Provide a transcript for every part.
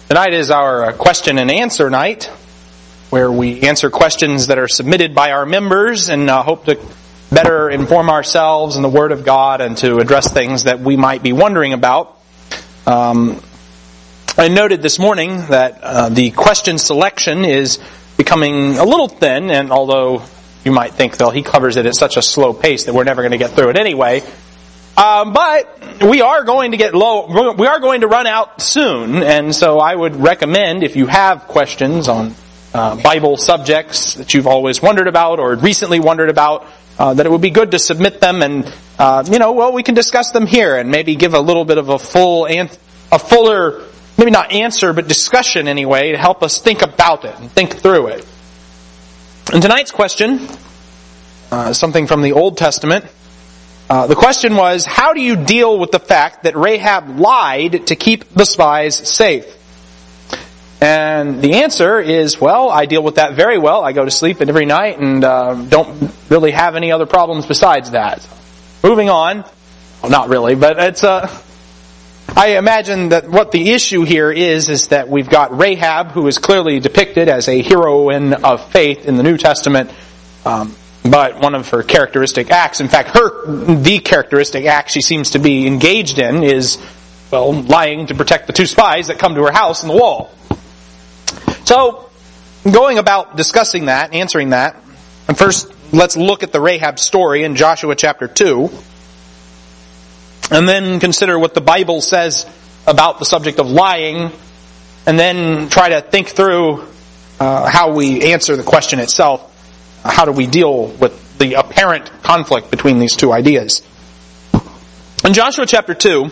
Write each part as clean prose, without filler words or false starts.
Tonight is our question and answer night, where we answer questions that are submitted by our members and hope to better inform ourselves in the Word of God and to address things that we might be wondering about. I noted this morning that the question selection is becoming a little thin, and although you might think, though, he covers it at such a slow pace that we're never going to get through it anyway. But we are going to get low. We are going to run out soon, and so I would recommend, if you have questions on Bible subjects that you've always wondered about or recently wondered about, that it would be good to submit them, and we can discuss them here and maybe give a little bit of a fuller, maybe not answer, but discussion anyway, to help us think about it and think through it. And tonight's question, something from the Old Testament. The question was, how do you deal with the fact that Rahab lied to keep the spies safe? And the answer is, well, I deal with that very well. I go to sleep every night and don't really have any other problems besides that. Moving on. Well, not really, but it's I imagine that what the issue here is that we've got Rahab, who is clearly depicted as a heroine of faith in the New Testament, but one of her characteristic acts, in fact, the characteristic act she seems to be engaged in is, well, lying to protect the two spies that come to her house in the wall. So, going about discussing that, answering that, and first let's look at the Rahab story in Joshua chapter 2, and then consider what the Bible says about the subject of lying, and then try to think through how we answer the question itself. How do we deal with the apparent conflict between these two ideas? In Joshua chapter 2,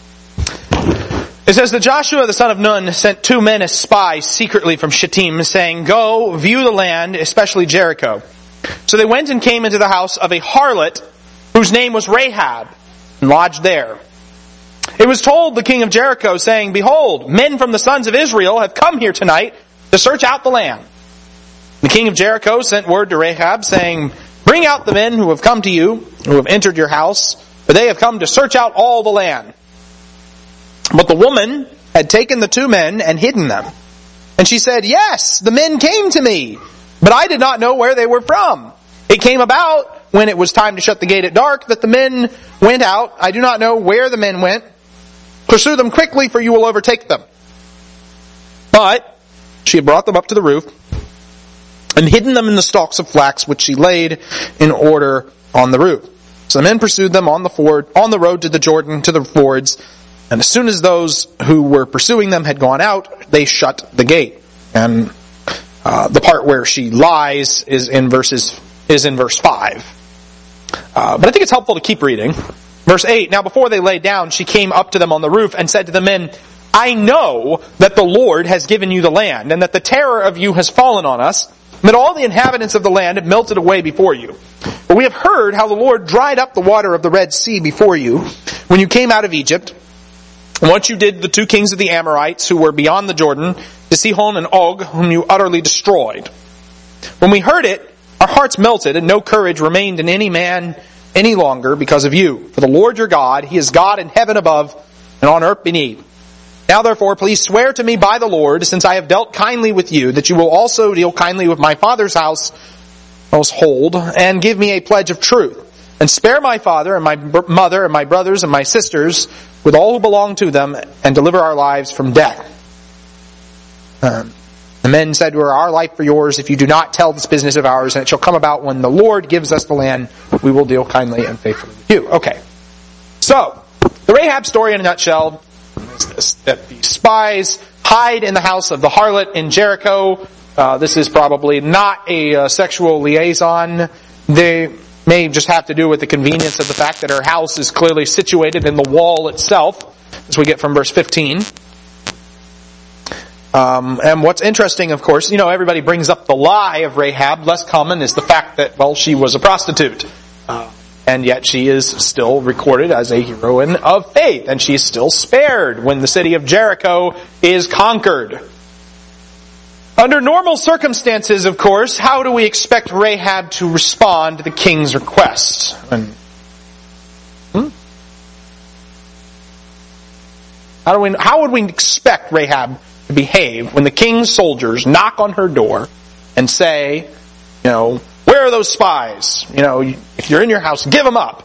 it says that Joshua the son of Nun sent 2 men as spies secretly from Shittim, saying, "Go, view the land, especially Jericho." So they went and came into the house of a harlot whose name was Rahab, and lodged there. It was told the king of Jericho, saying, "Behold, men from the sons of Israel have come here tonight to search out the land." The king of Jericho sent word to Rahab, saying, "Bring out the men who have come to you, who have entered your house, for they have come to search out all the land." But the woman had taken the 2 men and hidden them. And she said, "Yes, the men came to me, but I did not know where they were from. It came about, when it was time to shut the gate at dark, that the men went out. I do not know where the men went. Pursue them quickly, for you will overtake them." But she had brought them up to the roof, and hidden them in the stalks of flax which she laid in order on the roof. So the men pursued them on the road to the Jordan, to the fords, and as soon as those who were pursuing them had gone out, they shut the gate. And the part where she lies is in verse 5. But I think it's helpful to keep reading. Verse 8, "Now before they lay down, she came up to them on the roof and said to the men, 'I know that the Lord has given you the land, and that the terror of you has fallen on us, and that all the inhabitants of the land have melted away before you. But we have heard how the Lord dried up the water of the Red Sea before you when you came out of Egypt, and what you did to the 2 kings of the Amorites who were beyond the Jordan, to Sihon and Og, whom you utterly destroyed. When we heard it, our hearts melted, and no courage remained in any man any longer because of you. For the Lord your God, He is God in heaven above and on earth beneath. Now therefore, please swear to me by the Lord, since I have dealt kindly with you, that you will also deal kindly with my father's household, and give me a pledge of truth. And spare my father and my mother and my brothers and my sisters with all who belong to them, and deliver our lives from death." The men said to her, "Our life for yours, if you do not tell this business of ours, and it shall come about when the Lord gives us the land, we will deal kindly and faithfully with you." Okay. So, the Rahab story in a nutshell is this, that the spies hide in the house of the harlot in Jericho. This is probably not a sexual liaison. They may just have to do with the convenience of the fact that her house is clearly situated in the wall itself, as we get from verse 15. And what's interesting, of course, everybody brings up the lie of Rahab. Less common is the fact that, well, she was a prostitute. And yet she is still recorded as a heroine of faith. And she is still spared when the city of Jericho is conquered. Under normal circumstances, of course, how do we expect Rahab to respond to the king's request? How would we expect Rahab to behave when the king's soldiers knock on her door and say, where are those spies? If you're in your house, give them up.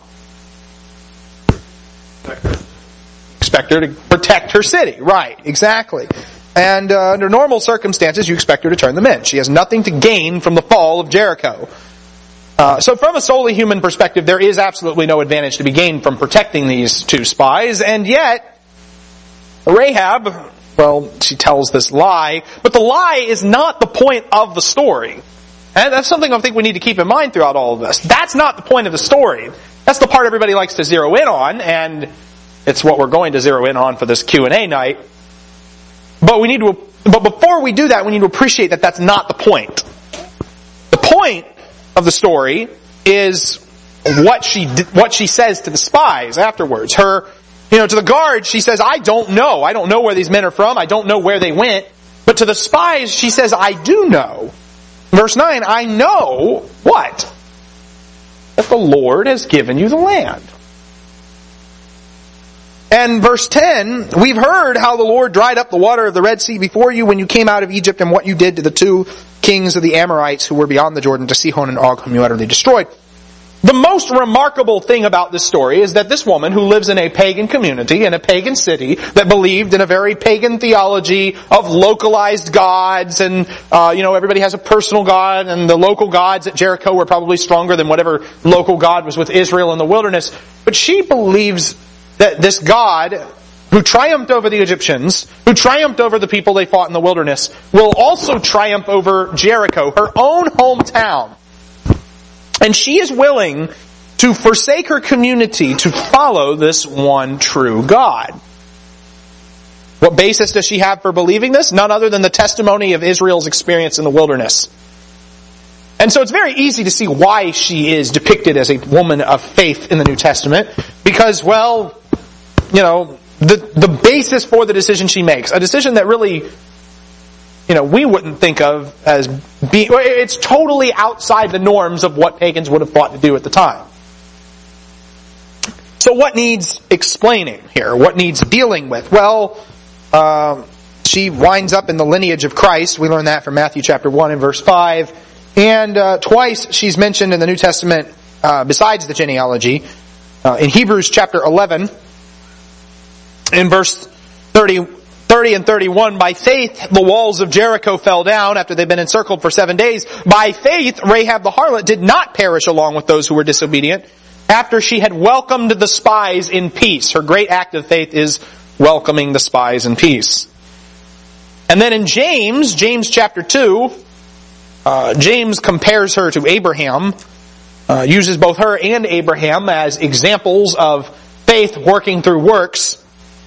Expect her to protect her city. Right, exactly. And under normal circumstances, you expect her to turn them in. She has nothing to gain from the fall of Jericho. So from a solely human perspective, there is absolutely no advantage to be gained from protecting these two spies. And yet, Rahab, she tells this lie, but the lie is not the point of the story. And that's something I think we need to keep in mind throughout all of this. That's not the point of the story. That's the part everybody likes to zero in on, and it's what we're going to zero in on for this Q&A night. But before we do that, we need to appreciate that that's not the point. The point of the story is what she says to the spies afterwards. To the guards, she says, I don't know. I don't know where these men are from. I don't know where they went. But to the spies, she says, I do know. Verse 9, I know what? That the Lord has given you the land. And verse 10, we've heard how the Lord dried up the water of the Red Sea before you when you came out of Egypt, and what you did to the two kings of the Amorites who were beyond the Jordan, to Sihon and Og, whom you utterly destroyed. The most remarkable thing about this story is that this woman, who lives in a pagan community, in a pagan city, that believed in a very pagan theology of localized gods, and everybody has a personal god, and the local gods at Jericho were probably stronger than whatever local god was with Israel in the wilderness. But she believes that this God, who triumphed over the Egyptians, who triumphed over the people they fought in the wilderness, will also triumph over Jericho, her own hometown. And she is willing to forsake her community to follow this one true God. What basis does she have for believing this? None other than the testimony of Israel's experience in the wilderness. And so it's very easy to see why she is depicted as a woman of faith in the New Testament. Because, the basis for the decision she makes, a decision that really, we wouldn't think of as being, it's totally outside the norms of what pagans would have thought to do at the time. So what needs explaining here? What needs dealing with? She winds up in the lineage of Christ. We learn that from Matthew chapter 1 and verse 5. And twice she's mentioned in the New Testament besides the genealogy. In Hebrews chapter 11, in verse 30 and 31, by faith the walls of Jericho fell down after they'd been encircled for 7 days. By faith Rahab the harlot did not perish along with those who were disobedient, after she had welcomed the spies in peace. Her great act of faith is welcoming the spies in peace. And then in James chapter 2, James compares her to Abraham, uses both her and Abraham as examples of faith working through works.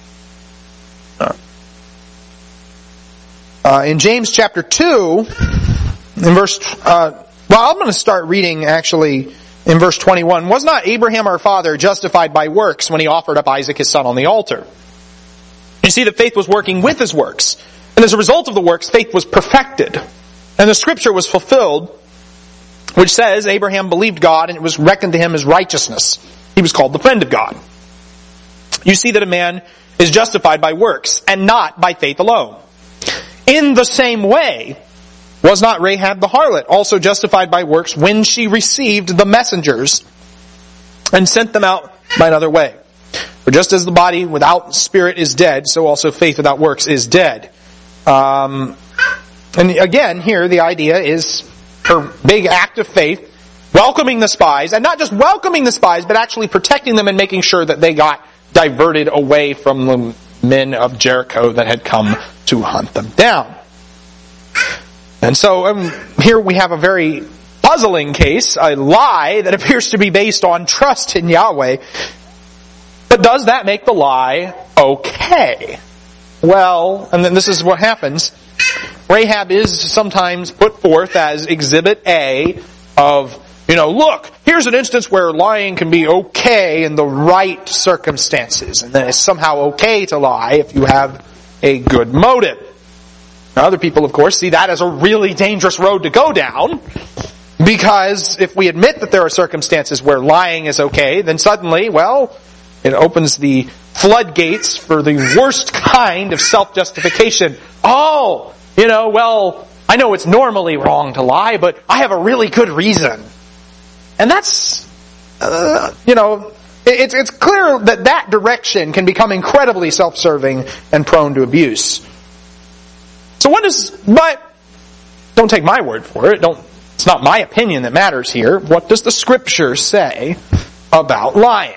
In James chapter 2, in verse, I'm going to start reading actually in verse 21. Was not Abraham our father justified by works when he offered up Isaac his son on the altar? You see that faith was working with his works. And as a result of the works, faith was perfected. And the scripture was fulfilled, which says, Abraham believed God and it was reckoned to him as righteousness. He was called the friend of God. You see that a man is justified by works and not by faith alone. In the same way, was not Rahab the harlot also justified by works when she received the messengers and sent them out by another way? For just as the body without spirit is dead, so also faith without works is dead. And again, here the idea is her big act of faith, welcoming the spies, and not just welcoming the spies, but actually protecting them and making sure that they got diverted away from the men of Jericho that had come to hunt them down. And so here we have a very puzzling case, a lie that appears to be based on trust in Yahweh. But does that make the lie okay? Well, and then this is what happens. Rahab is sometimes put forth as exhibit A of, look, here's an instance where lying can be okay in the right circumstances. And then it's somehow okay to lie if you have a good motive. Now, other people, of course, see that as a really dangerous road to go down. Because if we admit that there are circumstances where lying is okay, then suddenly, it opens the floodgates for the worst kind of self-justification. Oh, well, I know it's normally wrong to lie, but I have a really good reason. And that's, it's clear that direction can become incredibly self-serving and prone to abuse. So but don't take my word for it. It's not my opinion that matters here. What does the Scripture say about lying?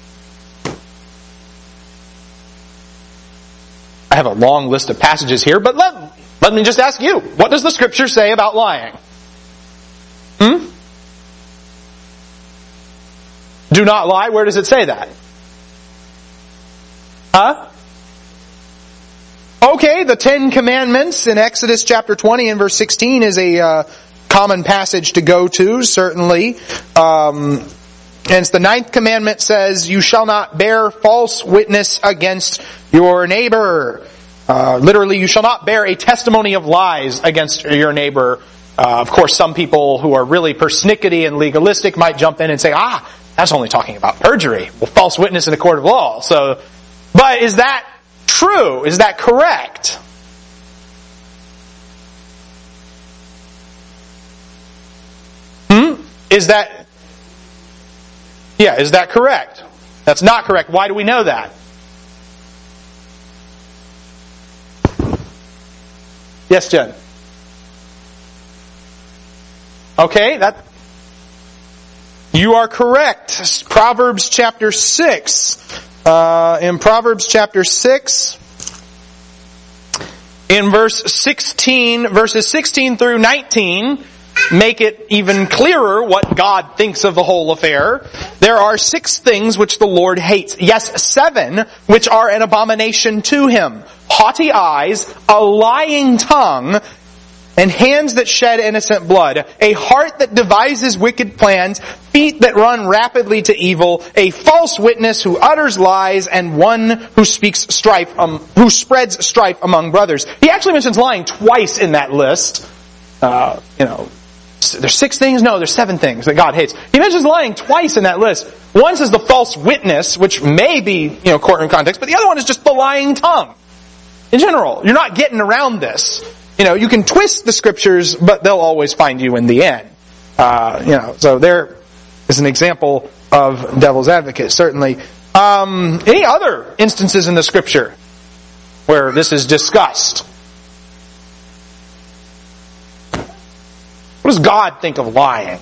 I have a long list of passages here, but let me just ask you, what does the Scripture say about lying? Do not lie. Where does it say that? Okay, the 10 Commandments in Exodus chapter 20 and verse 16 is a common passage to go to, certainly. And the 9th commandment says, you shall not bear false witness against your neighbor. Literally, you shall not bear a testimony of lies against your neighbor. Of course, some people who are really persnickety and legalistic might jump in and say, that's only talking about perjury. Well, false witness in a court of law. But is that true? Is that correct? Is that correct? That's not correct. Why do we know that? Yes, Jen? Okay, you are correct. Proverbs chapter 6. In Proverbs chapter 6, in verses 16 through 19, make it even clearer what God thinks of the whole affair. There are 6 things which the Lord hates. Yes, 7 which are an abomination to Him. Haughty eyes, a lying tongue, and hands that shed innocent blood, a heart that devises wicked plans, feet that run rapidly to evil, a false witness who utters lies, and one who spreads strife among brothers. He actually mentions lying twice in that list. There's 6 things? No, there's 7 things that God hates. He mentions lying twice in that list. One is the false witness, which may be, courtroom context, but the other one is just the lying tongue. In general, you're not getting around this. You can twist the Scriptures, but they'll always find you in the end. So there is an example of devil's advocate, certainly. Any other instances in the Scripture where this is discussed? What does God think of lying?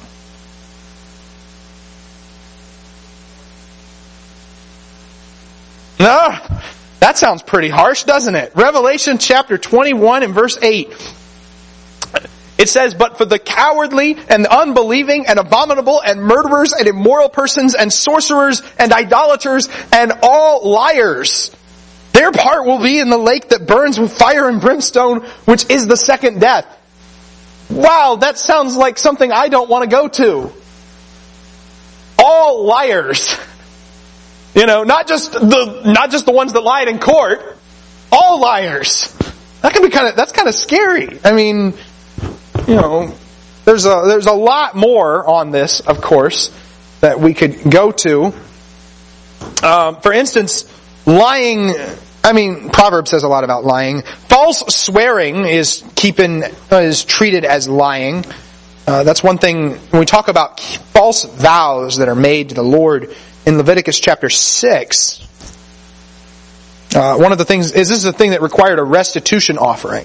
No, that sounds pretty harsh, doesn't it? Revelation chapter 21 and verse 8. It says, but for the cowardly and the unbelieving and abominable and murderers and immoral persons and sorcerers and idolaters and all liars, their part will be in the lake that burns with fire and brimstone, which is the second death. Wow, that sounds like something I don't want to go to. All liars. Not just the ones that lied in court. All liars. That's kind of scary. I mean, there's a lot more on this, of course, that we could go to. For instance, lying. Proverbs says a lot about lying. False swearing is treated as lying. That's one thing when we talk about false vows that are made to the Lord in Leviticus chapter 6. One of the things is this is a thing that required a restitution offering.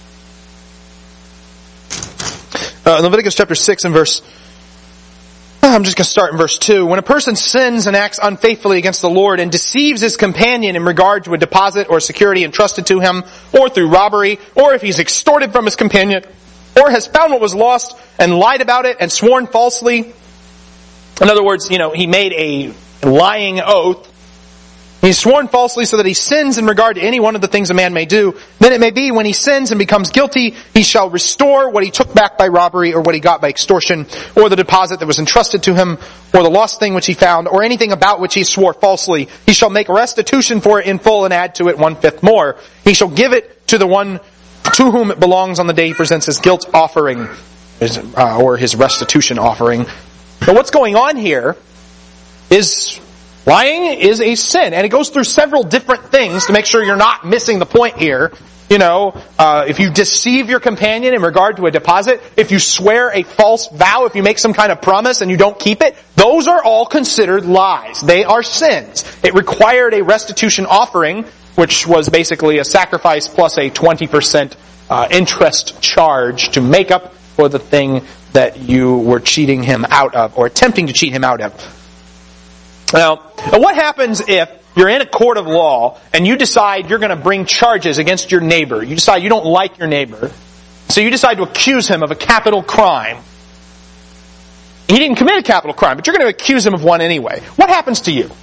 Leviticus chapter 6 and I'm just going to start in verse 2. When a person sins and acts unfaithfully against the Lord and deceives his companion in regard to a deposit or security entrusted to him, or through robbery, or if he's extorted from his companion, or has found what was lost and lied about it and sworn falsely. In other words, he made a lying oath. He's sworn falsely so that he sins in regard to any one of the things a man may do. Then it may be when he sins and becomes guilty, he shall restore what he took back by robbery or what he got by extortion, or the deposit that was entrusted to him, or the lost thing which he found, or anything about which he swore falsely. He shall make restitution for it in full and add to it 1/5 more. He shall give it to the one to whom it belongs on the day he presents his guilt offering, or his restitution offering. But what's going on here is Lying is a sin, and it goes through several different things to make sure you're not missing the point here. If you deceive your companion in regard to a deposit, if you swear a false vow, if you make some kind of promise and you don't keep it, those are all considered lies. They are sins. It required a restitution offering, which was basically a sacrifice plus a 20% interest charge to make up for the thing that you were cheating him out of, or attempting to cheat him out of. Now, what happens if you're in a court of law and you decide you're going to bring charges against your neighbor? You decide you don't like your neighbor, so you decide to accuse him of a capital crime. He didn't commit a capital crime, but you're going to accuse him of one anyway. What happens to you?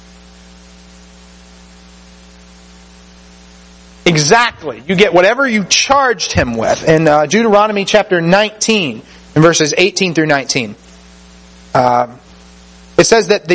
Exactly. You get whatever you charged him with. In Deuteronomy chapter 19, in verses 18 through 19, it says that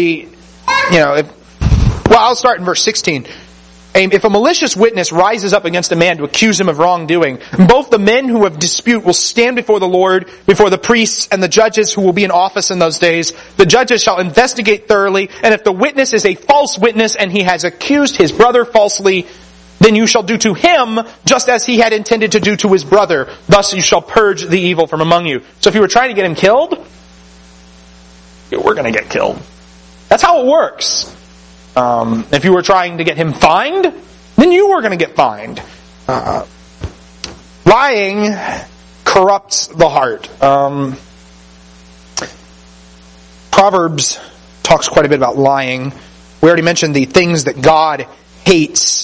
I'll start in verse 16. If a malicious witness rises up against a man to accuse him of wrongdoing, both the men who have dispute will stand before the Lord, before the priests and the judges who will be in office in those days. The judges shall investigate thoroughly, and if the witness is a false witness and he has accused his brother falsely, then you shall do to him just as he had intended to do to his brother. Thus you shall purge the evil from among you. So if you were trying to get him killed, we're going to get killed. That's how it works. If you were trying to get him fined, then you were going to get fined. Lying corrupts the heart. Proverbs talks quite a bit about lying. We already mentioned the things that God hates.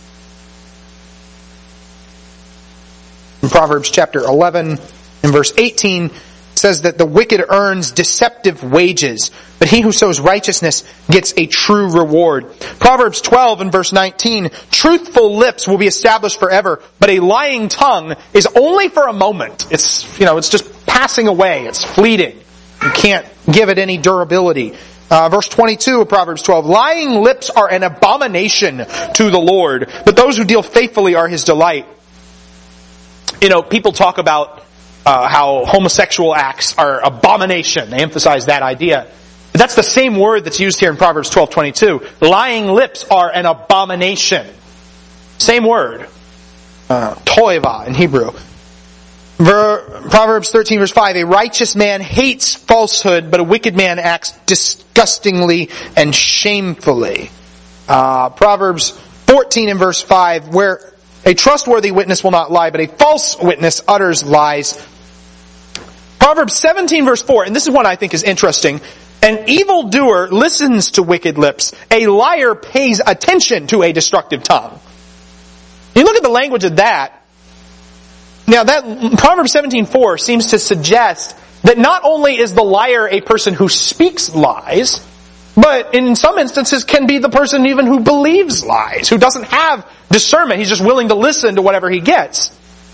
In Proverbs chapter 11, in verse 18, says that the wicked earns deceptive wages, but he who sows righteousness gets a true reward. Proverbs 12 and verse 19, truthful lips will be established forever, but a lying tongue is only for a moment. It's just passing away. It's fleeting. You can't give it any durability. Verse 22 of Proverbs 12, lying lips are an abomination to the Lord, but those who deal faithfully are his delight. People talk about how homosexual acts are abomination. They emphasize that idea. But that's the same word that's used here in Proverbs 12:22. Lying lips are an abomination. Same word. Toeva in Hebrew. Proverbs 13 verse 5. A righteous man hates falsehood, but a wicked man acts disgustingly and shamefully. Proverbs 14 and verse 5, where a trustworthy witness will not lie, but a false witness utters lies. Proverbs 17 verse 4, and this is one I think is interesting. An evildoer listens to wicked lips. A liar pays attention to a destructive tongue. You look at the language of that. Now that Proverbs 17:4 seems to suggest that not only is the liar a person who speaks lies, but in some instances can be the person even who believes lies, who doesn't have discernment. He's just willing to listen to whatever he gets.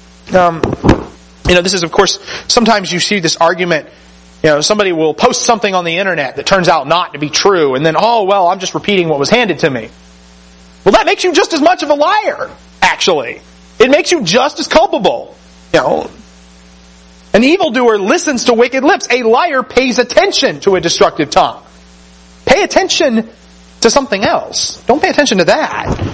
This is, of course, sometimes you see this argument, somebody will post something on the internet that turns out not to be true, and then, I'm just repeating what was handed to me. Well, that makes you just as much of a liar, actually. It makes you just as culpable. An evildoer listens to wicked lips. A liar pays attention to a destructive tongue. Pay attention to something else. Don't pay attention to that.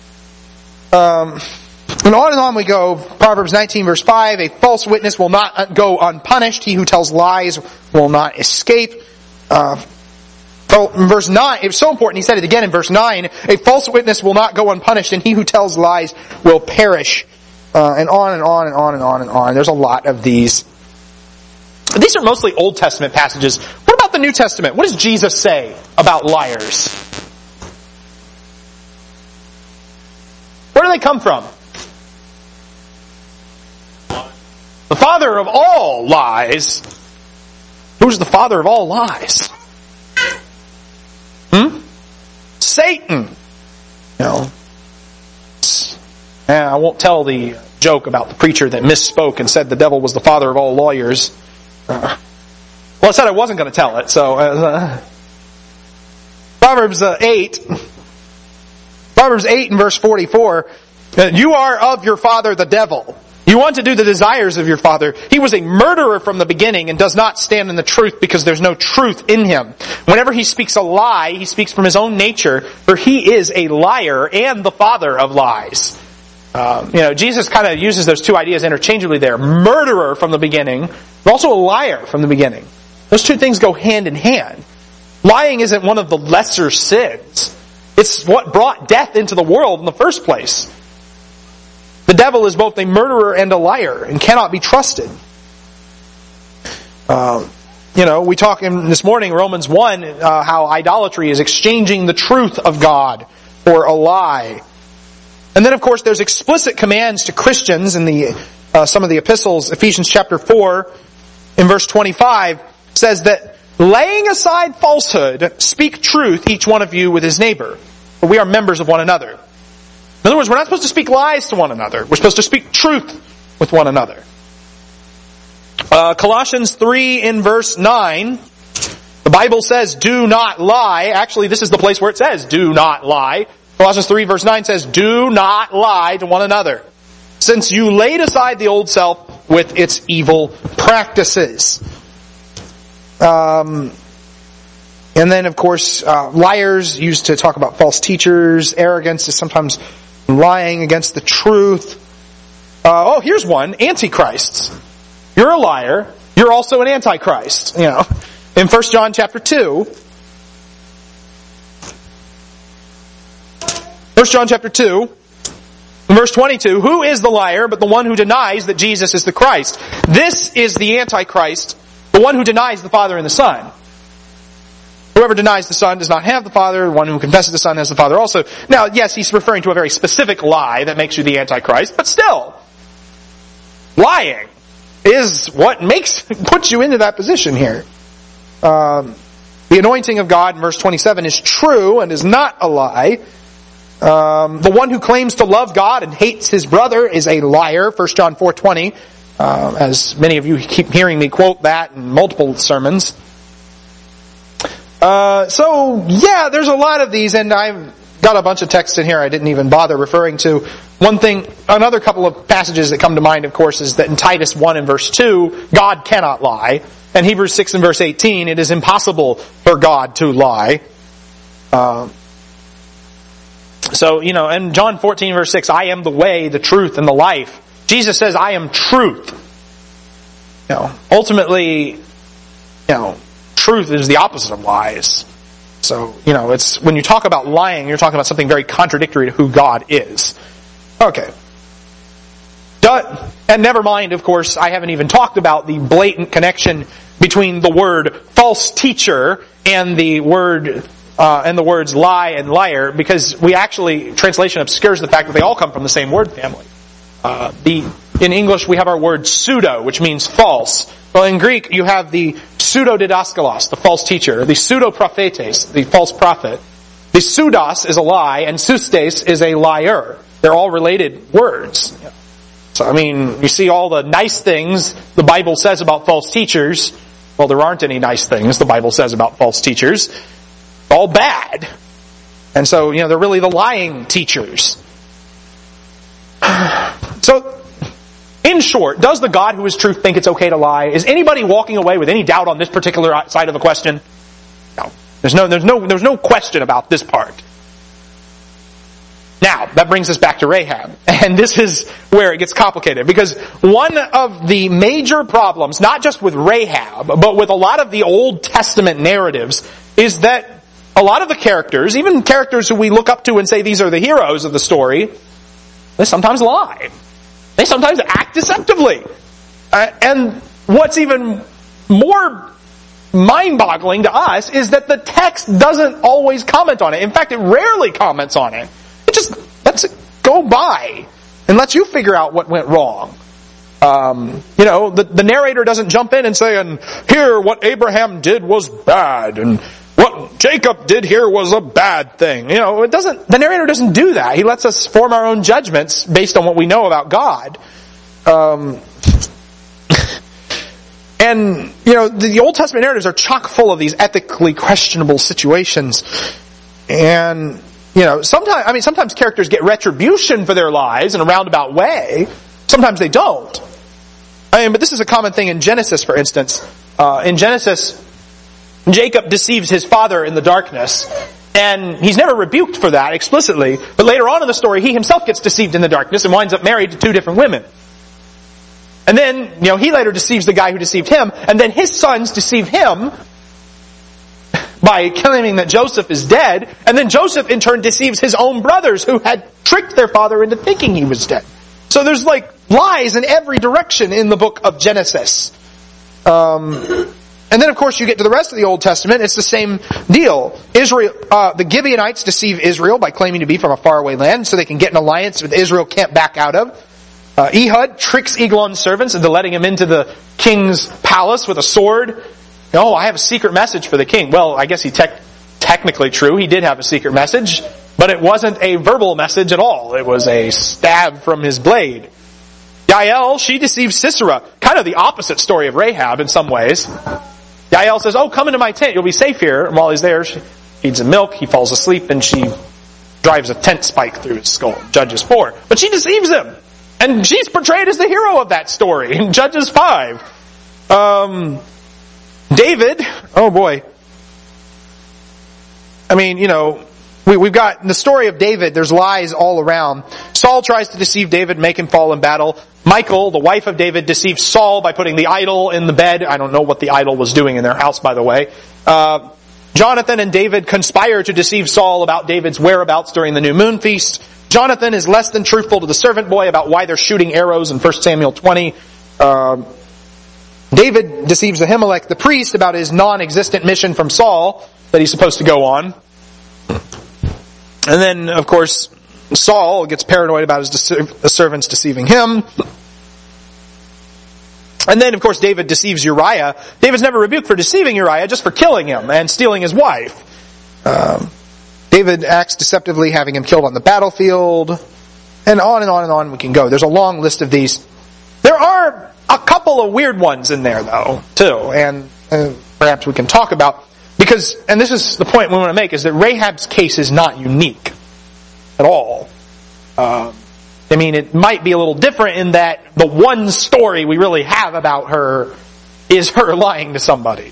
And on we go. Proverbs 19 verse 5, a false witness will not go unpunished. He who tells lies will not escape. Verse 9, it's so important, he said it again in verse 9, a false witness will not go unpunished, and he who tells lies will perish. And on and on and on and on and on. There's a lot of these. These are mostly Old Testament passages. What about the New Testament? What does Jesus say about liars? Where do they come from? The father of all lies. Who's the father of all lies? Satan. I won't tell the joke about the preacher that misspoke and said the devil was the father of all lawyers. I said I wasn't going to tell it, so... Proverbs 8 and verse 44, you are of your father the devil, You want to do the desires of your father. He was a murderer from the beginning and does not stand in the truth because there's no truth in him. Whenever he speaks a lie, he speaks from his own nature, for he is a liar and the father of lies. Jesus kind of uses those two ideas interchangeably there. Murderer from the beginning, but also a liar from the beginning. Those two things go hand in hand. Lying isn't one of the lesser sins. It's what brought death into the world in the first place. The devil is both a murderer and a liar and cannot be trusted. We talk in this morning, Romans 1, how idolatry is exchanging the truth of God for a lie. And then, of course, there's explicit commands to Christians in the some of the epistles. Ephesians chapter 4, in verse 25, says that, laying aside falsehood, speak truth, each one of you with his neighbor. For we are members of one another. In other words, we're not supposed to speak lies to one another. We're supposed to speak truth with one another. Colossians 3 in verse 9, the Bible says, do not lie. Actually, this is the place where it says, do not lie. Colossians 3 verse 9 says, do not lie to one another, since you laid aside the old self with its evil practices. And then, of course, liars used to talk about false teachers. Arrogance is sometimes lying against the truth. Here's one. Antichrists. You're a liar. You're also an antichrist. In 1 John chapter 2. 1 John chapter 2, verse 22, who is the liar but the one who denies that Jesus is the Christ? This is the Antichrist, the one who denies the Father and the Son. Whoever denies the Son does not have the Father. The one who confesses the Son has the Father also. Now, yes, he's referring to a very specific lie that makes you the Antichrist, but still, lying is what puts you into that position here. The anointing of God in verse 27 is true and is not a lie. The one who claims to love God and hates his brother is a liar, 1 John 4:20. As many of you keep hearing me quote that in multiple sermons. There's a lot of these, and I've got a bunch of texts in here I didn't even bother referring to. Another couple of passages that come to mind, of course, is that in Titus 1 and verse 2, God cannot lie. And Hebrews 6 and verse 18, it is impossible for God to lie. And John 14 verse 6, I am the way, the truth, and the life. Jesus says, I am truth. Ultimately, truth is the opposite of lies. So, it's, when you talk about lying, you're talking about something very contradictory to who God is. Okay. And never mind, of course, I haven't even talked about the blatant connection between the word false teacher and the words lie and liar, because translation obscures the fact that they all come from the same word family. In English we have our word pseudo, which means false. Well, in Greek you have the pseudo-didaskalos, the false teacher, the pseudo-prophetes, the false prophet. The pseudos is a lie, and sustes is a liar. They're all related words. So, you see all the nice things the Bible says about false teachers. Well, there aren't any nice things the Bible says about false teachers. All bad. And so, they're really the lying teachers. So, in short, does the God who is truth think it's okay to lie? Is anybody walking away with any doubt on this particular side of the question? No. There's no question about this part. Now, that brings us back to Rahab. And this is where it gets complicated. Because one of the major problems, not just with Rahab, but with a lot of the Old Testament narratives, is that a lot of the characters, even characters who we look up to and say these are the heroes of the story, they sometimes lie. They sometimes act deceptively. And what's even more mind-boggling to us is that the text doesn't always comment on it. In fact, it rarely comments on it. It just lets it go by and lets you figure out what went wrong. The narrator doesn't jump in and say, and here what Abraham did was bad, and what Jacob did here was a bad thing. The narrator doesn't do that. He lets us form our own judgments based on what we know about God. And, the Old Testament narratives are chock full of these ethically questionable situations. And, sometimes characters get retribution for their lies in a roundabout way. Sometimes they don't. But this is a common thing in Genesis, for instance. In Genesis, Jacob deceives his father in the darkness, and he's never rebuked for that explicitly, but later on in the story, he himself gets deceived in the darkness and winds up married to 2 different women. And then, he later deceives the guy who deceived him, and then his sons deceive him by claiming that Joseph is dead, and then Joseph in turn deceives his own brothers who had tricked their father into thinking he was dead. So there's lies in every direction in the book of Genesis. And then of course you get to the rest of the Old Testament, it's the same deal. Israel, the Gibeonites deceive Israel by claiming to be from a faraway land so they can get an alliance that Israel can't back out of. Ehud tricks Eglon's servants into letting him into the king's palace with a sword. Oh, I have a secret message for the king. Well, I guess technically true. He did have a secret message, but it wasn't a verbal message at all. It was a stab from his blade. Yael, she deceives Sisera. Kind of the opposite story of Rahab in some ways. Yael says, oh, come into my tent. You'll be safe here. And while he's there, she feeds him milk. He falls asleep and she drives a tent spike through his skull. Judges 4. But she deceives him. And she's portrayed as the hero of that story in Judges 5. David, oh boy. We've got in the story of David, there's lies all around. Saul tries to deceive David, make him fall in battle. Michal, the wife of David, deceives Saul by putting the idol in the bed. I don't know what the idol was doing in their house, by the way. Jonathan and David conspire to deceive Saul about David's whereabouts during the new moon feast. Jonathan is less than truthful to the servant boy about why they're shooting arrows in 1 Samuel 20. David deceives Ahimelech, the priest, about his non-existent mission from Saul that he's supposed to go on. And then, of course, Saul gets paranoid about his servants deceiving him. And then, of course, David deceives Uriah. David's never rebuked for deceiving Uriah, just for killing him and stealing his wife. David acts deceptively, having him killed on the battlefield. And on and on and on we can go. There's a long list of these. There are a couple of weird ones in there, though, too. And perhaps we can talk about. Because, and this is the point we want to make, is that Rahab's case is not unique at all. It might be a little different in that the one story we really have about her is her lying to somebody.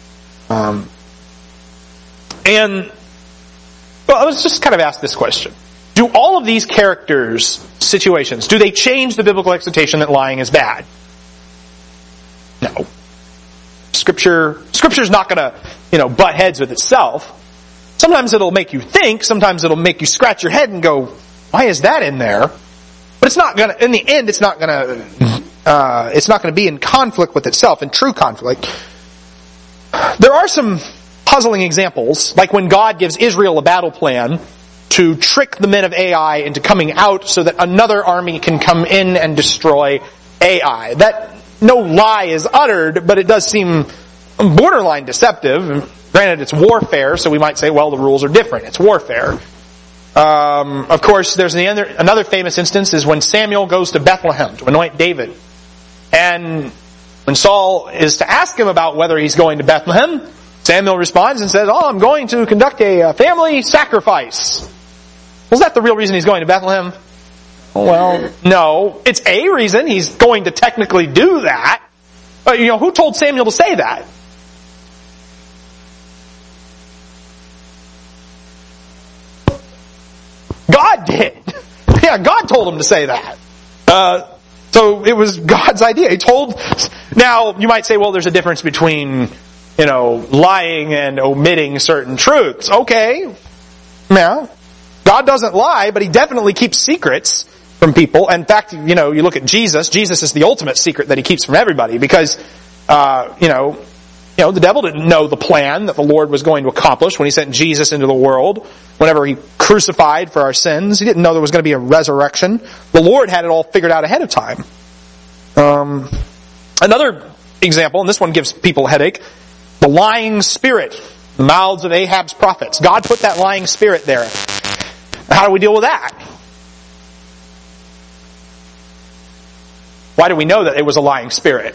Let's just kind of ask this question. Do all of these characters' situations, do they change the biblical exhortation that lying is bad? No. Scripture's not going to, butt heads with itself. Sometimes it'll make you think, sometimes it'll make you scratch your head and go, why is that in there? But it's not gonna, in the end, it's not gonna be in conflict with itself, in true conflict. There are some puzzling examples, like when God gives Israel a battle plan to trick the men of Ai into coming out so that another army can come in and destroy Ai. That no lie is uttered, but it does seem borderline deceptive. Granted, it's warfare, so we might say, well, the rules are different. It's warfare. Of course, there's another famous instance is when Samuel goes to Bethlehem to anoint David. And when Saul is to ask him about whether he's going to Bethlehem, Samuel responds and says, I'm going to conduct a family sacrifice. Was that the real reason he's going to Bethlehem? Well, no. It's a reason he's going to technically do that. Who told Samuel to say that? God did. Yeah, God told him to say that. So it was God's idea. He told... Now, you might say, well, there's a difference between, lying and omitting certain truths. Okay. Yeah. God doesn't lie, but He definitely keeps secrets from people. In fact, you look at Jesus. Jesus is the ultimate secret that He keeps from everybody because, the devil didn't know the plan that the Lord was going to accomplish when He sent Jesus into the world. Whenever He crucified for our sins, He didn't know there was going to be a resurrection. The Lord had it all figured out ahead of time. Another example, and this one gives people a headache, the lying spirit, the mouths of Ahab's prophets. God put that lying spirit there. How do we deal with that? Why do we know that it was a lying spirit?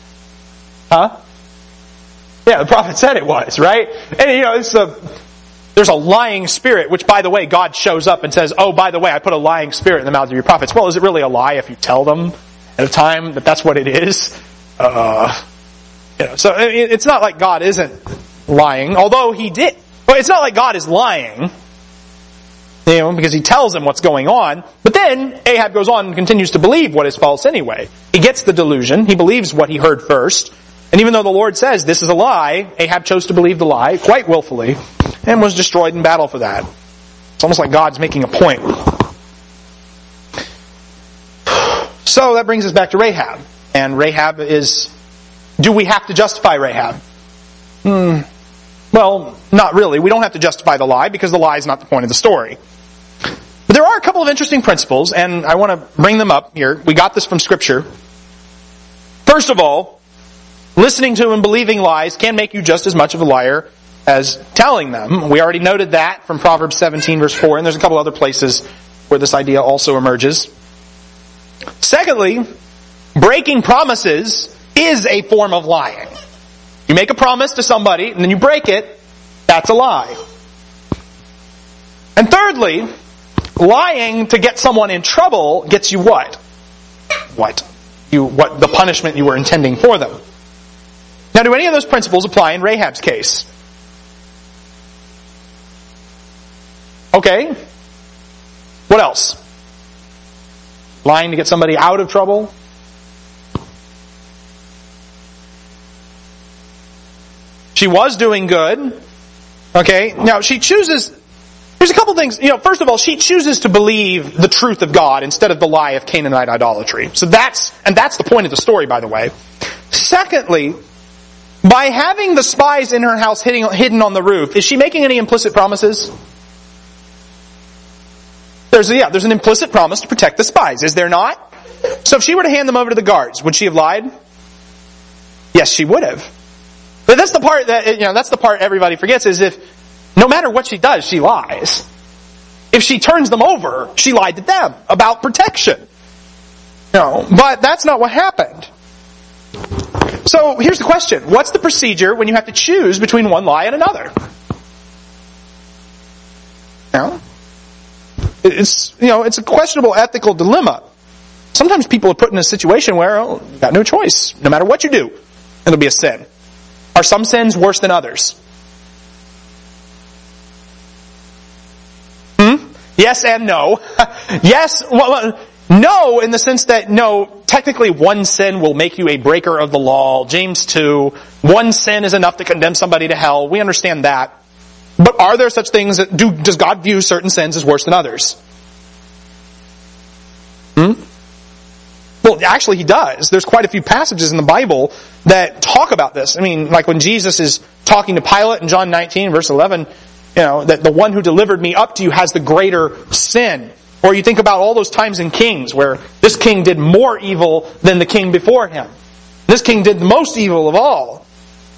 Huh? Yeah, the prophet said it was, right? And there's a lying spirit, which, by the way, God shows up and says, oh, by the way, I put a lying spirit in the mouths of your prophets. Well, is it really a lie if you tell them at a time that that's what it is? So it's not like God isn't lying, although he did. But it's not like God is lying, because he tells them what's going on. But then Ahab goes on and continues to believe what is false anyway. He gets the delusion. He believes what he heard first. And even though the Lord says this is a lie, Ahab chose to believe the lie quite willfully and was destroyed in battle for that. It's almost like God's making a point. So that brings us back to Rahab. And Rahab is... Do we have to justify Rahab? Well, not really. We don't have to justify the lie because the lie is not the point of the story. But there are a couple of interesting principles, and I want to bring them up here. We got this from Scripture. First of all, listening to and believing lies can make you just as much of a liar as telling them. We already noted that from Proverbs 17 verse 4, and there's a couple other places where this idea also emerges. Secondly, breaking promises is a form of lying. You make a promise to somebody, and then you break it, that's a lie. And thirdly, lying to get someone in trouble gets you what? What the punishment you were intending for them. Now, do any of those principles apply in Rahab's case? Okay. What else? Lying to get somebody out of trouble? She was doing good. Okay. Now, she chooses... There's a couple things. First of all, she chooses to believe the truth of God instead of the lie of Canaanite idolatry. So that's the point of the story, by the way. Secondly, by having the spies in her house hidden on the roof, is she making any implicit promises? There's an implicit promise to protect the spies, is there not? So if she were to hand them over to the guards, would she have lied? Yes, she would have. But that's the part that's the part everybody forgets, is if no matter what she does, she lies. If she turns them over, she lied to them about protection. But that's not what happened. So here's the question. What's the procedure when you have to choose between one lie and another? It's a questionable ethical dilemma. Sometimes people are put in a situation where you've got no choice. No matter what you do, it'll be a sin. Are some sins worse than others? Yes and no. Yes, no, in the sense that technically one sin will make you a breaker of the law. James 2, one sin is enough to condemn somebody to hell. We understand that. But are there such things does God view certain sins as worse than others? Well, actually he does. There's quite a few passages in the Bible that talk about this. I mean, like when Jesus is talking to Pilate in John 19 verse 11, that the one who delivered me up to you has the greater sin. Or you think about all those times in Kings where this king did more evil than the king before him. This king did the most evil of all.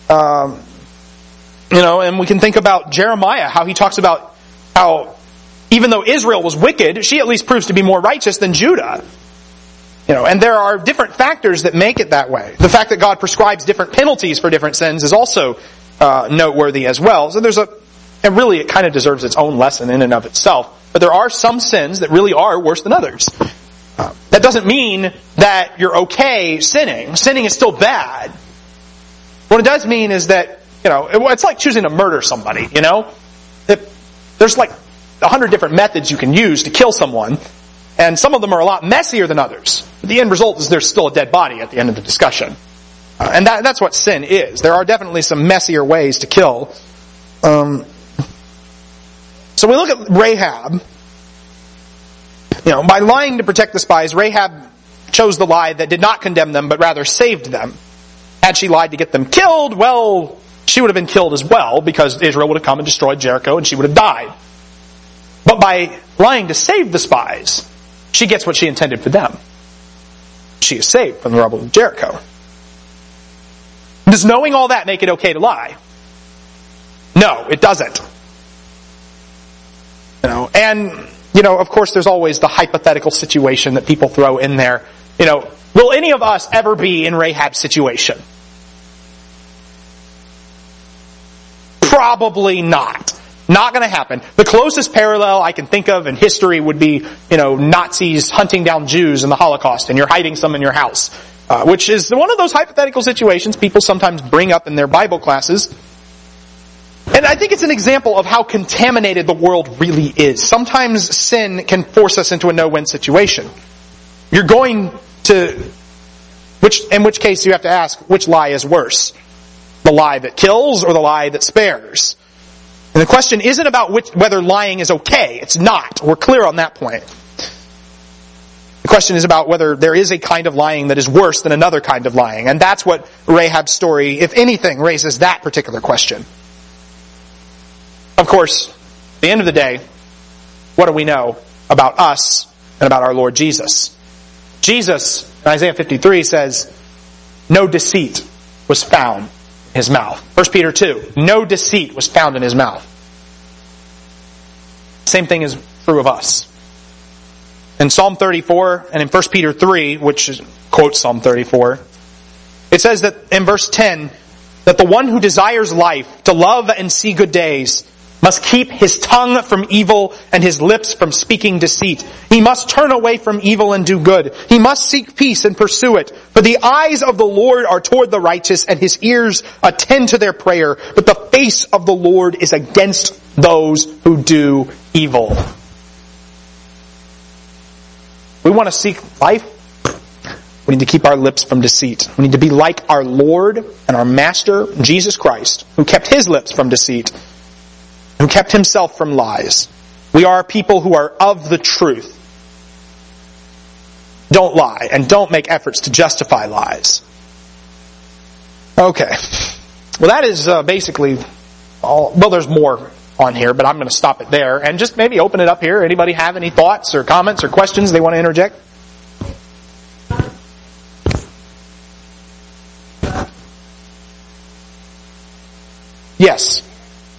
And we can think about Jeremiah, how he talks about how even though Israel was wicked, she at least proves to be more righteous than Judah. And there are different factors that make it that way. The fact that God prescribes different penalties for different sins is also noteworthy as well. So it kind of deserves its own lesson in and of itself. But there are some sins that really are worse than others. That doesn't mean that you're okay sinning. Sinning is still bad. What it does mean is that, it's like choosing to murder somebody, There's like 100 different methods you can use to kill someone, and some of them are a lot messier than others. But the end result is there's still a dead body at the end of the discussion. And that's what sin is. There are definitely some messier ways to kill. So we look at Rahab. By lying to protect the spies, Rahab chose the lie that did not condemn them, but rather saved them. Had she lied to get them killed, well, she would have been killed as well, because Israel would have come and destroyed Jericho, and she would have died. But by lying to save the spies, she gets what she intended for them. She is saved from the rubble of Jericho. Does knowing all that make it okay to lie? No, it doesn't. Of course, there's always the hypothetical situation that people throw in there. Will any of us ever be in Rahab's situation? Probably not. Not going to happen. The closest parallel I can think of in history would be, Nazis hunting down Jews in the Holocaust, and you're hiding some in your house. Which is one of those hypothetical situations people sometimes bring up in their Bible classes. And I think it's an example of how contaminated the world really is. Sometimes sin can force us into a no-win situation. You're going to... in which case you have to ask, which lie is worse? The lie that kills or the lie that spares? And the question isn't about whether lying is okay. It's not. We're clear on that point. The question is about whether there is a kind of lying that is worse than another kind of lying. And that's what Rahab's story, if anything, raises that particular question. Of course, at the end of the day, what do we know about us and about our Lord Jesus? Jesus, in Isaiah 53, says, no deceit was found in his mouth. 1 Peter 2, no deceit was found in his mouth. Same thing is true of us. In Psalm 34 and in 1 Peter 3, which quotes Psalm 34, it says that in verse 10, that the one who desires life, to love and see good days, must keep his tongue from evil and his lips from speaking deceit. He must turn away from evil and do good. He must seek peace and pursue it. For the eyes of the Lord are toward the righteous, and his ears attend to their prayer. But the face of the Lord is against those who do evil. We want to seek life. We need to keep our lips from deceit. We need to be like our Lord and our Master, Jesus Christ, who kept his lips from deceit, who kept himself from lies. We are people who are of the truth. Don't lie, and don't make efforts to justify lies. Okay. Well, that is basically all. Well, there's more on here, but I'm going to stop it there and just maybe open it up here. Anybody have any thoughts or comments or questions they want to interject? Yes.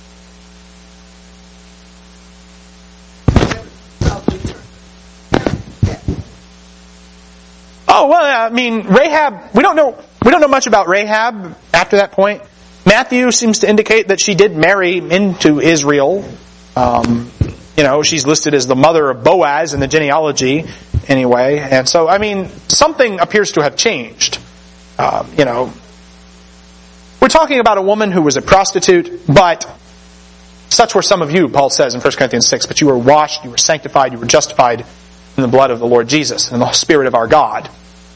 Oh, well, I mean, Rahab, we don't know much about Rahab after that point. Matthew seems to indicate that she did marry into Israel. She's listed as the mother of Boaz in the genealogy anyway. And so, I mean, something appears to have changed. We're talking about a woman who was a prostitute, but such were some of you, Paul says in 1 Corinthians 6. But you were washed, you were sanctified, you were justified in the blood of the Lord Jesus and the Spirit of our God.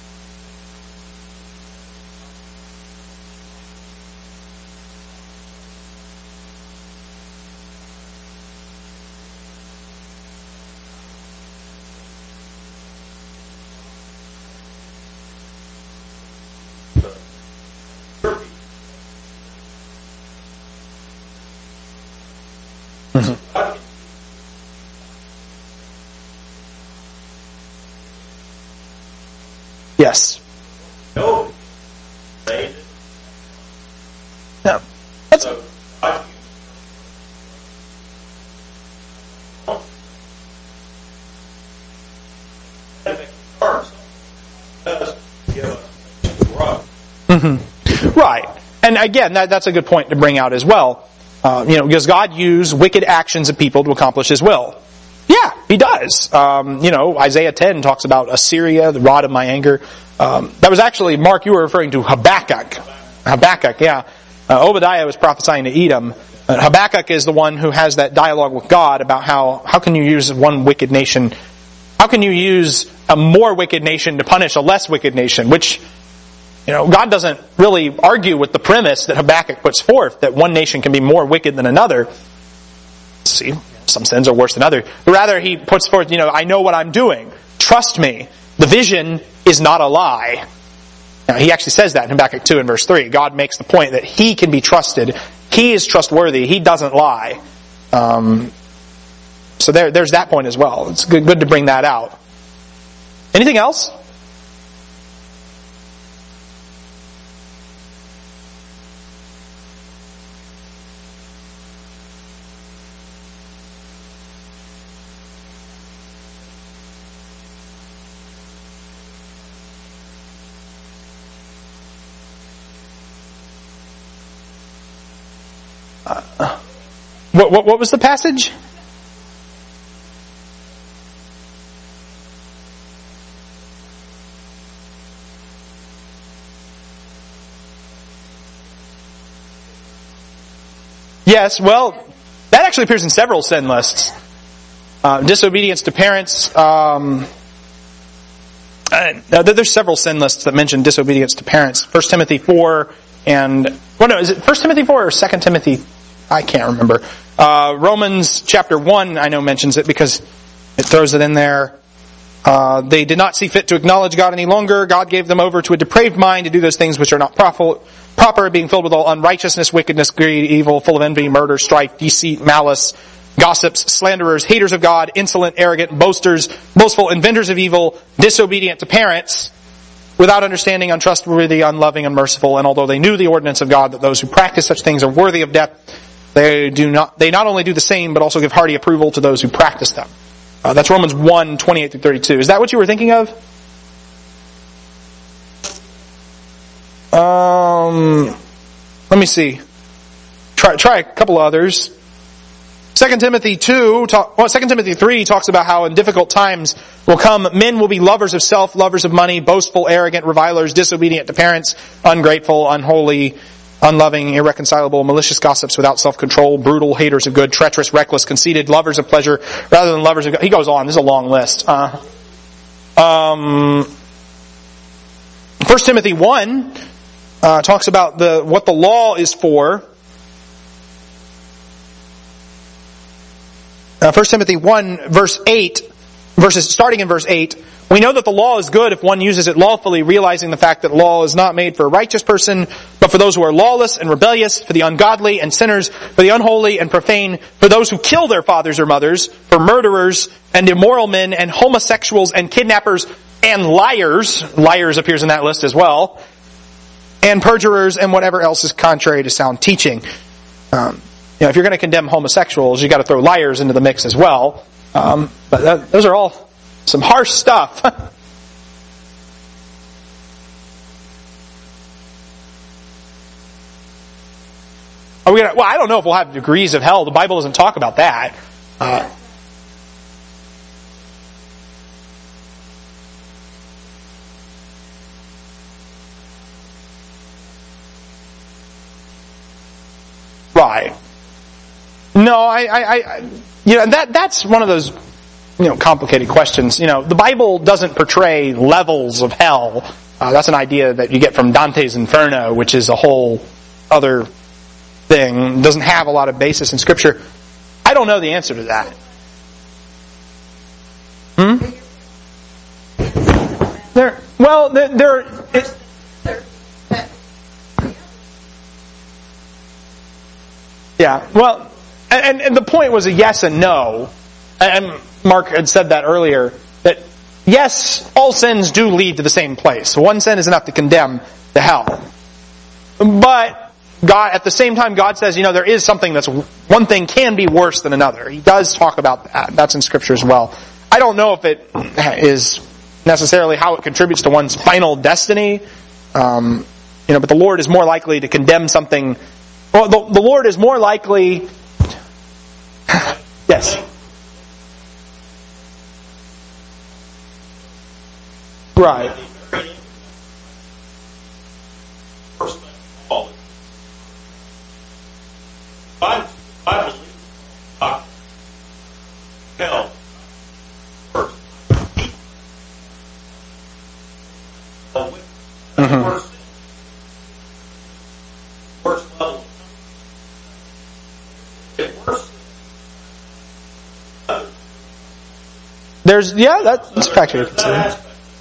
Yes. No. No. That's right. And again, that's a good point to bring out as well. Does God use wicked actions of people to accomplish his will? Yeah, he does. Isaiah 10 talks about Assyria, the rod of my anger. That was actually, Mark, you were referring to Habakkuk. Habakkuk, yeah. Obadiah was prophesying to Edom. Habakkuk is the one who has that dialogue with God about how can you use one wicked nation, how can you use a more wicked nation to punish a less wicked nation, which, God doesn't really argue with the premise that Habakkuk puts forth, that one nation can be more wicked than another. See, some sins are worse than others. Rather, he puts forth, I know what I'm doing. Trust me. The vision is not a lie. Now, he actually says that in Habakkuk 2 and verse 3. God makes the point that he can be trusted. He is trustworthy. He doesn't lie. So there's that point as well. It's good to bring that out. Anything else? What was the passage? Yes, well, that actually appears in several sin lists. Disobedience to parents. There's several sin lists that mention disobedience to parents. 1 Timothy 4 and... is it 1 Timothy 4 or 2 Timothy? I can't remember. Romans chapter 1, I know, mentions it because it throws it in there. They did not see fit to acknowledge God any longer. God gave them over to a depraved mind to do those things which are not proper, being filled with all unrighteousness, wickedness, greed, evil, full of envy, murder, strife, deceit, malice, gossips, slanderers, haters of God, insolent, arrogant, boasters, boastful, inventors of evil, disobedient to parents, without understanding, untrustworthy, unloving, unmerciful. And although they knew the ordinance of God, that those who practice such things are worthy of death, they not only do the same, but also give hearty approval to those who practice them. That's Romans 1, 28 through 32. Is that what you were thinking of? Let me see. Try a couple others. 2 Timothy 3 talks about how in difficult times will come, men will be lovers of self, lovers of money, boastful, arrogant, revilers, disobedient to parents, ungrateful, unholy, unloving, irreconcilable, malicious gossips without self-control, brutal, haters of good, treacherous, reckless, conceited, lovers of pleasure rather than lovers of God. He goes on. This is a long list. 1 Timothy 1 talks about what the law is for. 1 Timothy 1, starting in verse 8, we know that the law is good if one uses it lawfully, realizing the fact that law is not made for a righteous person, but for those who are lawless and rebellious, for the ungodly and sinners, for the unholy and profane, for those who kill their fathers or mothers, for murderers and immoral men and homosexuals and kidnappers and liars. Liars appears in that list as well. And perjurers and whatever else is contrary to sound teaching. If you're going to condemn homosexuals, you got to throw liars into the mix as well. But those are all some harsh stuff. I don't know if we'll have degrees of hell. The Bible doesn't talk about that. Right. No, that's one of those, complicated questions. The Bible doesn't portray levels of hell. That's an idea that you get from Dante's Inferno, which is a whole other thing. It doesn't have a lot of basis in Scripture. I don't know the answer to that. Yeah, well, and the point was a yes and no. And Mark had said that earlier, that yes, all sins do lead to the same place. One sin is enough to condemn to hell. But God, at the same time, God says, there is something one thing can be worse than another. He does talk about that. That's in Scripture as well. I don't know if it is necessarily how it contributes to one's final destiny. But the Lord is more likely to condemn something. Well, the Lord is more likely... Yes. Right. That's a factor to consider.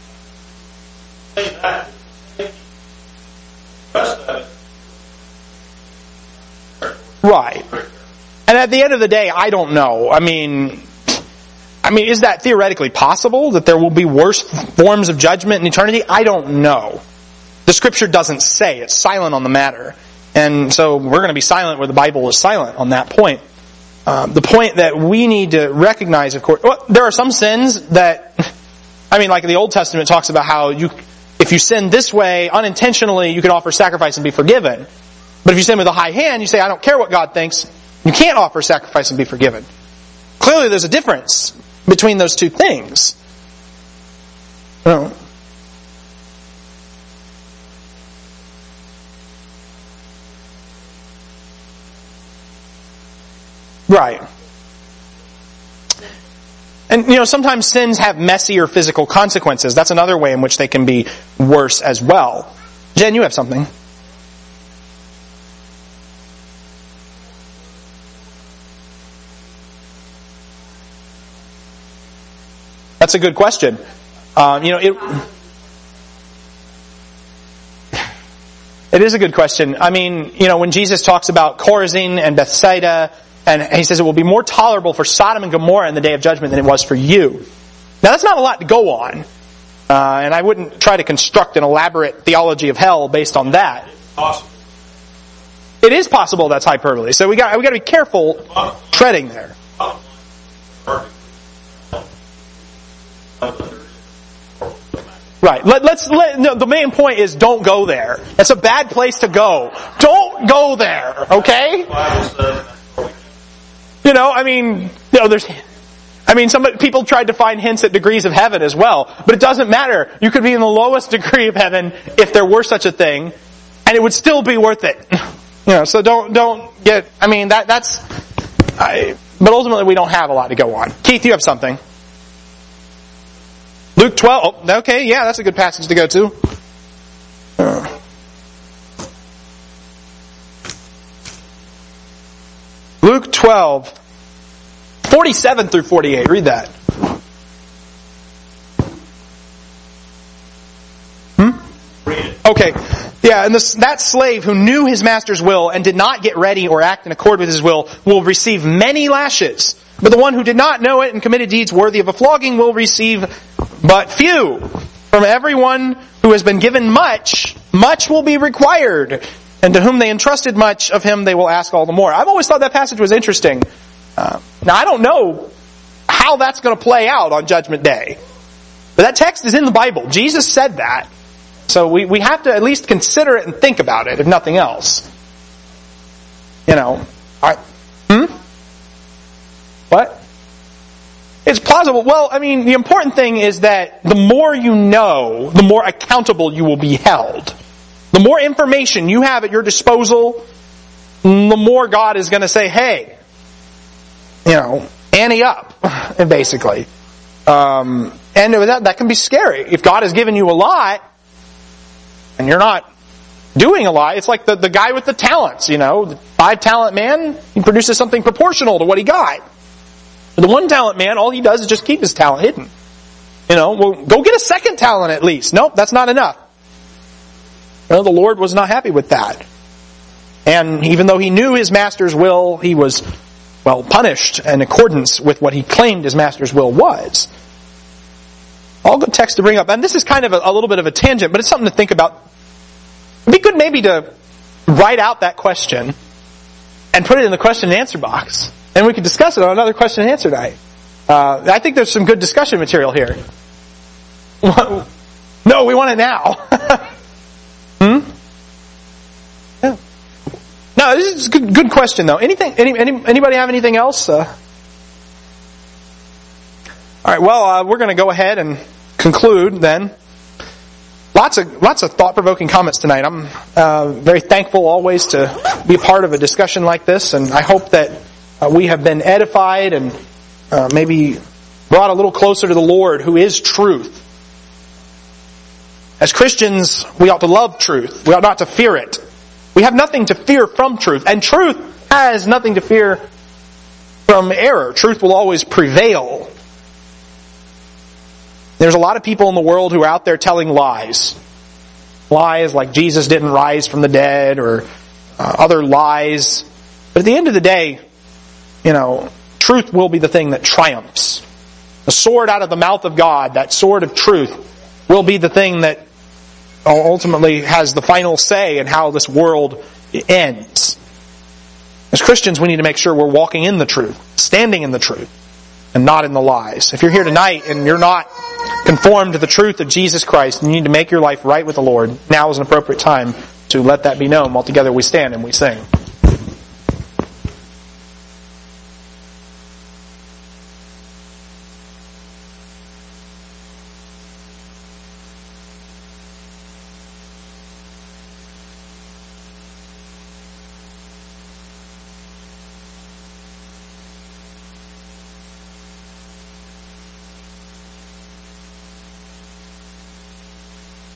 Right. And at the end of the day, I don't know. I mean, is that theoretically possible, that there will be worse forms of judgment in eternity? I don't know. The Scripture doesn't say. It's silent on the matter. And so we're going to be silent where the Bible is silent on that point. The point that we need to recognize, of course, there are some sins that, like the Old Testament talks about how if you sin this way unintentionally, you can offer sacrifice and be forgiven. But if you sin with a high hand, you say, I don't care what God thinks. You can't offer sacrifice and be forgiven. Clearly there's a difference between those two things. No. Right. And, sometimes sins have messy or physical consequences. That's another way in which they can be worse as well. Jen, you have something. That's a good question. It is a good question. I mean, when Jesus talks about Chorazin and Bethsaida, and he says it will be more tolerable for Sodom and Gomorrah in the day of judgment than it was for you. Now that's not a lot to go on. And I wouldn't try to construct an elaborate theology of hell based on that. It is possible that's hyperbole. So we got to be careful treading there. Right. The main point is don't go there. That's a bad place to go. Don't go there. Okay? Some people tried to find hints at degrees of heaven as well, but it doesn't matter. You could be in the lowest degree of heaven if there were such a thing, and it would still be worth it. So don't get. But ultimately, we don't have a lot to go on. Keith, you have something. Luke 12. Oh, okay, yeah, that's a good passage to go to. Luke 12, 47 through 48. Read that. Okay. Yeah, and that slave who knew his master's will and did not get ready or act in accord with his will receive many lashes. But the one who did not know it and committed deeds worthy of a flogging will receive but few. From everyone who has been given much, much will be required. And to whom they entrusted much, of him they will ask all the more. I've always thought that passage was interesting. Now, I don't know how that's going to play out on Judgment Day. But that text is in the Bible. Jesus said that. So we have to at least consider it and think about it, if nothing else. What? It's plausible. Well, the important thing is that the more you know, the more accountable you will be held. The more information you have at your disposal, the more God is going to say, hey, ante up, basically. And that can be scary. If God has given you a lot, and you're not doing a lot, it's like the guy with the talents, the 5-talent man, he produces something proportional to what he got. The 1-talent man, all he does is just keep his talent hidden. Go get a 2nd talent at least. Nope, that's not enough. The Lord was not happy with that. And even though he knew his master's will, he was, punished in accordance with what he claimed his master's will was. All good text to bring up. And this is kind of a little bit of a tangent, but it's something to think about. It'd be good maybe to write out that question and put it in the question and answer box. And we could discuss it on another question and answer night. I think there's some good discussion material here. No, we want it now. Yeah. No, this is a good question though. Anybody have anything else? All right. Well, we're going to go ahead and conclude then. Lots of thought-provoking comments tonight. I'm very thankful always to be part of a discussion like this, and I hope that we have been edified and maybe brought a little closer to the Lord, who is truth. As Christians, we ought to love truth. We ought not to fear it. We have nothing to fear from truth, and truth has nothing to fear from error. Truth will always prevail. There's a lot of people in the world who are out there telling lies. Lies like Jesus didn't rise from the dead, or other lies. But at the end of the day, truth will be the thing that triumphs. The sword out of the mouth of God, that sword of truth, will be the thing that ultimately has the final say in how this world ends. As Christians, we need to make sure we're walking in the truth, standing in the truth, and not in the lies. If you're here tonight and you're not conformed to the truth of Jesus Christ, you need to make your life right with the Lord, now is an appropriate time to let that be known. While together we stand and we sing.